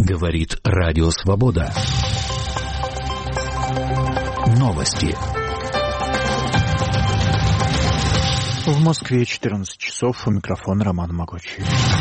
Говорит Радио Свобода. Новости. В Москве 14 часов. У микрофона Роман Могучий.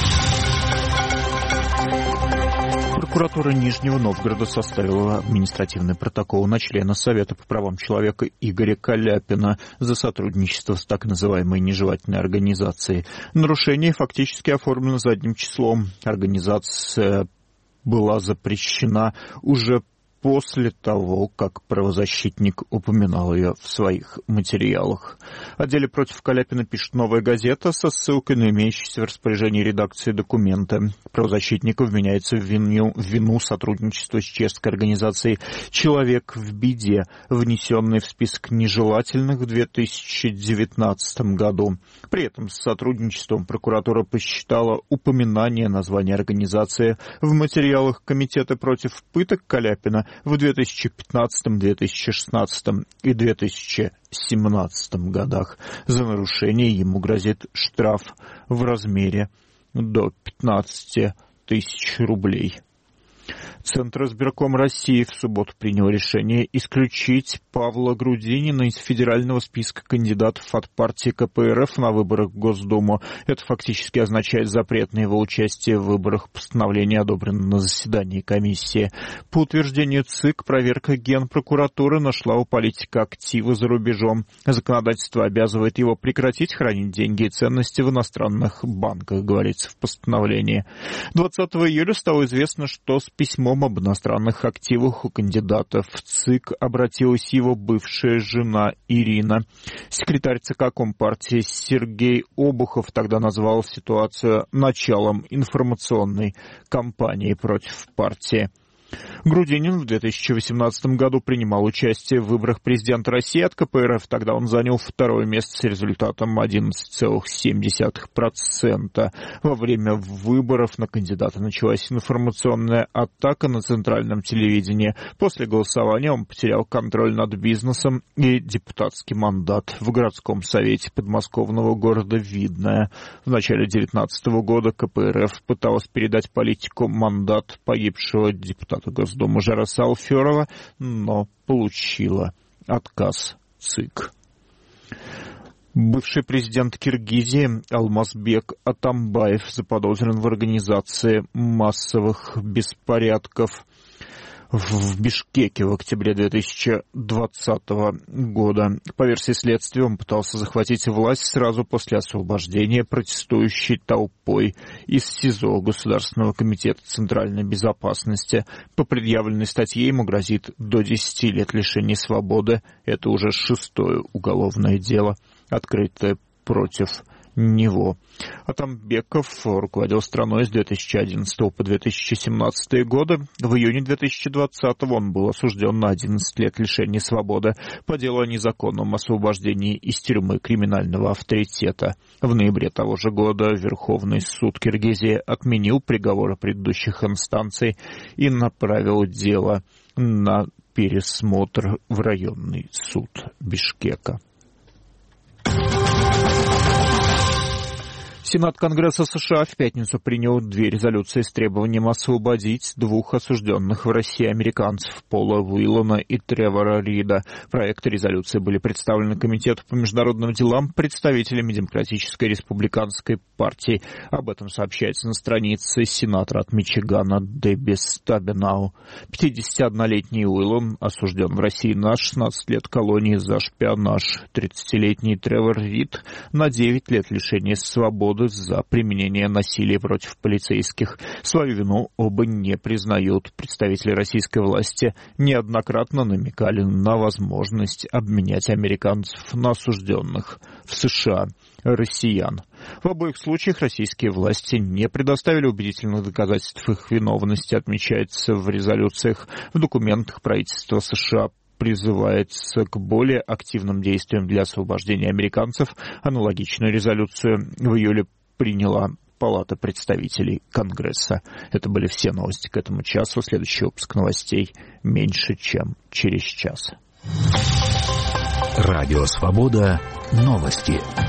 Прокуратура Нижнего Новгорода составила административный протокол на члена Совета по правам человека Игоря Каляпина за сотрудничество с так называемой нежелательной организацией. Нарушение фактически оформлено задним числом. Организация была запрещена уже после того, как правозащитник упоминал ее в своих материалах. О деле против Каляпина пишет «Новая газета» со ссылкой на имеющиеся в распоряжении редакции документы. Правозащитник вменяется в вину сотрудничества с чешской организацией «Человек в беде», внесенной в список нежелательных в 2019 году. При этом с сотрудничеством прокуратура посчитала упоминание названия организации в материалах Комитета против пыток Каляпина в 2015, 2016 и 2017 годах. За нарушение ему грозит штраф в размере до 15 тысяч рублей. Центр избирком России в субботу принял решение исключить Павла Грудинина из федерального списка кандидатов от партии КПРФ на выборах в Госдуму. Это фактически означает запрет на его участие в выборах. Постановление одобрено на заседании комиссии. По утверждению ЦИК, проверка Генпрокуратуры нашла у политика активы за рубежом. Законодательство обязывает его прекратить хранить деньги и ценности в иностранных банках, говорится в постановлении. 20 июля стало известно, что с письмом об иностранных активах у кандидатов в ЦИК обратилась его бывшая жена Ирина. Секретарь ЦК Компартии Сергей Обухов тогда назвал ситуацию началом информационной кампании против партии. Грудинин в 2018 году принимал участие в выборах президента России от КПРФ. Тогда он занял второе место с результатом 11,7%. Во время выборов на кандидата началась информационная атака на центральном телевидении. После голосования он потерял контроль над бизнесом и депутатский мандат в городском совете подмосковного города Видное. В начале 2019 года КПРФ пыталась передать политику мандат погибшего депутата Госдумы Жараса Алферова, но получила отказ ЦИК. Бывший президент Киргизии Алмазбек Атамбаев заподозрен в организации массовых беспорядков в Бишкеке в октябре 2020 года. По версии следствия, он пытался захватить власть сразу после освобождения протестующей толпой из СИЗО Государственного комитета Центральной безопасности. По предъявленной статье ему грозит до 10 лет лишения свободы. Это уже 6-е уголовное дело, открытое против него. Атамбеков руководил страной с 2011 по 2017 годы. В июне 2020 он был осужден на 11 лет лишения свободы по делу о незаконном освобождении из тюрьмы криминального авторитета. В ноябре того же года Верховный суд Киргизии отменил приговоры предыдущих инстанций и направил дело на пересмотр в районный суд Бишкека. Сенат Конгресса США в пятницу принял 2 резолюции с требованием освободить 2 осужденных в России американцев Пола Уиллана и Тревора Рида. Проекты резолюции были представлены Комитету по международным делам представителями Демократической республиканской партии. Об этом сообщается на странице сенатора от Мичигана Дебби Стабинау. 51-летний Уиллан осужден в России на 16 лет колонии за шпионаж. 30-летний Тревор Рид на 9 лет лишения свободы за применение насилия против полицейских. Свою вину оба не признают. Представители российской власти неоднократно намекали на возможность обменять американцев на осужденных в США россиян. В обоих случаях российские власти не предоставили убедительных доказательств их виновности, отмечается в резолюциях. В документах правительства США призывается к более активным действиям для освобождения американцев. Аналогичную резолюцию в июле приняла Палата представителей Конгресса. Это были все новости к этому часу. Следующий выпуск новостей меньше, чем через час. Радио Свобода. Новости.